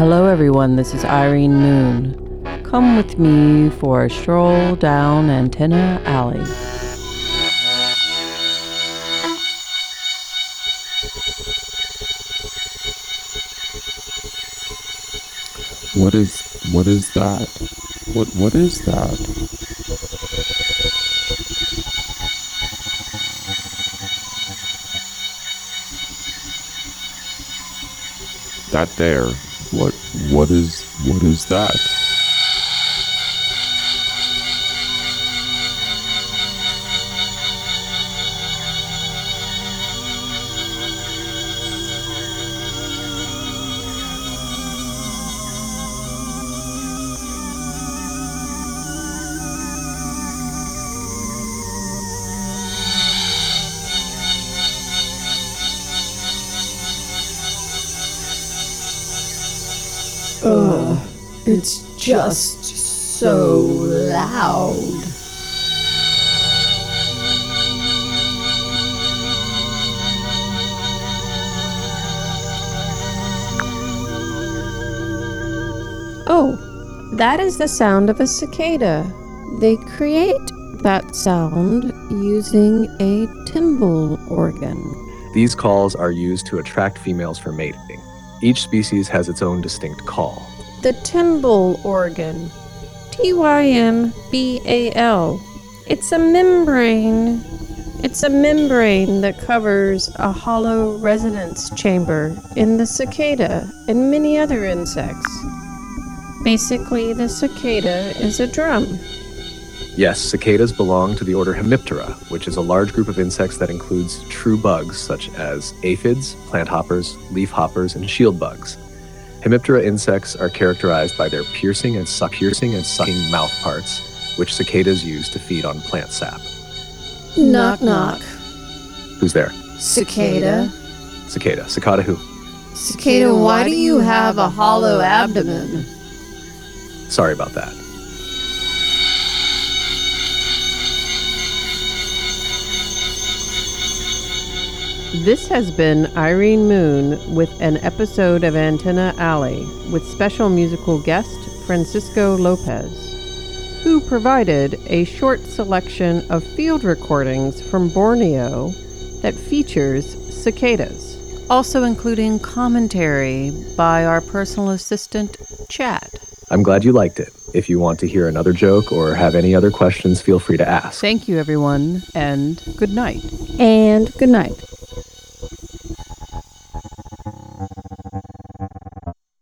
Hello everyone, this is Irene Moon. Come with me for a stroll down Antenna Alley. What is that? What is that? That there. What is that? It's just so loud. Oh, that is the sound of a cicada. They create that sound using a timbal organ. These calls are used to attract females for mating. Each species has its own distinct call. The timbal organ. T-Y-M-B-A-L. It's a membrane. It's a membrane that covers a hollow resonance chamber in the cicada and many other insects. Basically, the cicada is a drum. Yes, cicadas belong to the order Hemiptera, which is a large group of insects that includes true bugs such as aphids, plant hoppers, leaf hoppers, and shield bugs. Hemiptera insects are characterized by their piercing and sucking mouth parts, which cicadas use to feed on plant sap. Knock knock. Who's there? Cicada. Cicada. Cicada who? Cicada, why do you have a hollow abdomen? Sorry about that. This has been Irene Moon with an episode of Antenna Alley with special musical guest Francisco Lopez, who provided a short selection of field recordings from Borneo that features cicadas, also including commentary by our personal assistant, Chad. I'm glad you liked it. If you want to hear another joke or have any other questions, feel free to ask. Thank you, everyone, and good night. And good night.